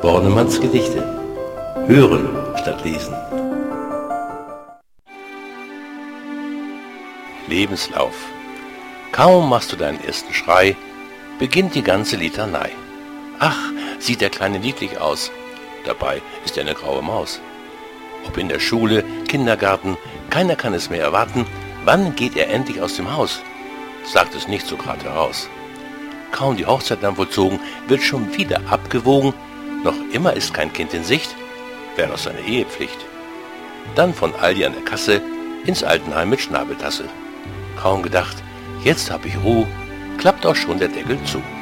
Bornemanns Gedichte. Hören statt lesen. Lebenslauf. Kaum machst du deinen ersten Schrei, beginnt die ganze Litanei. Ach, sieht der Kleine niedlich aus. Dabei ist er eine graue Maus. Ob in der Schule, Kindergarten, keiner kann es mehr erwarten. Wann geht er endlich aus dem Haus? Sagt es nicht so grad heraus. Kaum die Hochzeit dann vollzogen, wird schon wieder abgewogen. Noch immer ist kein Kind in Sicht, wäre doch seine Ehepflicht. Dann von Aldi an der Kasse ins Altenheim mit Schnabeltasse. Kaum gedacht, jetzt hab ich Ruhe, klappt auch schon der Deckel zu.